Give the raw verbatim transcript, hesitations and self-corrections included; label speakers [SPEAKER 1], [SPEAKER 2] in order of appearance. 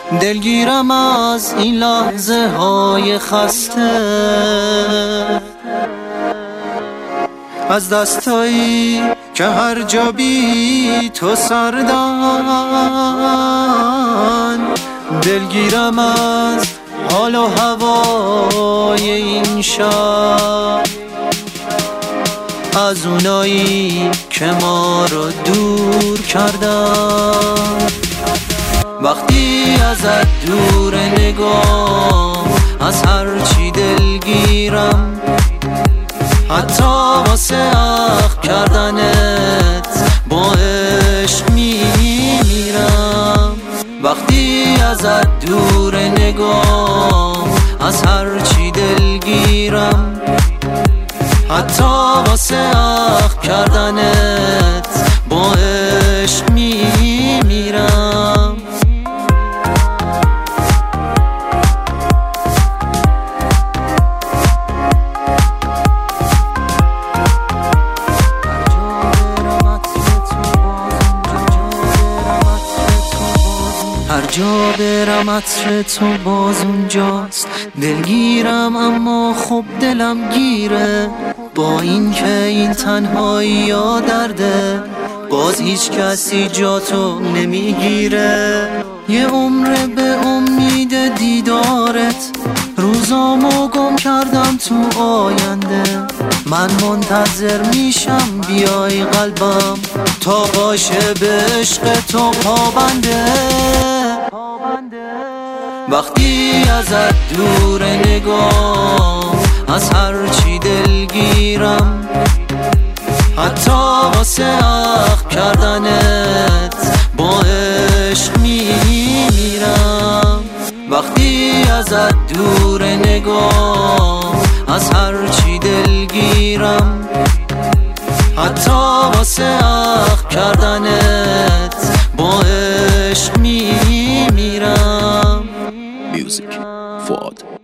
[SPEAKER 1] دلگیرم از این لحظه های خسته، از دستایی که هر جا بی تو سردن. دلگیرم از حال و هوای این شب، از اونایی که ما رو دور کردن. وقتی ازت دور نگاه، از هر چی دلگیرم، حتی واسه عقل کردنت با عشق میمیرم. وقتی ازت دور نگاه، از هر چی دلگیرم، حتی واسه عقل کردنت با عشق میمیرم. هر جا برم عطر تو باز اونجاست. دلگیرم اما خب دلم گیره، با این که این تنهایی یا درده، باز هیچ کسی جا تو نمیگیره. یه عمر به امید دیدارت، روزامو گم کردم تو آینده. من منتظر میشم بیای قلبم، تا باشه به عشق تو پابنده. وقتی ازت دور نگاه، از هر چی دلگیرم، حتی واسه عقل کردنت با عشق میمیرم. وقتی ازت دور نگاه، از هر چی دلگیرم، حتی واسه عقل کردنت با عشق میمیرم.
[SPEAKER 2] Music فؤاد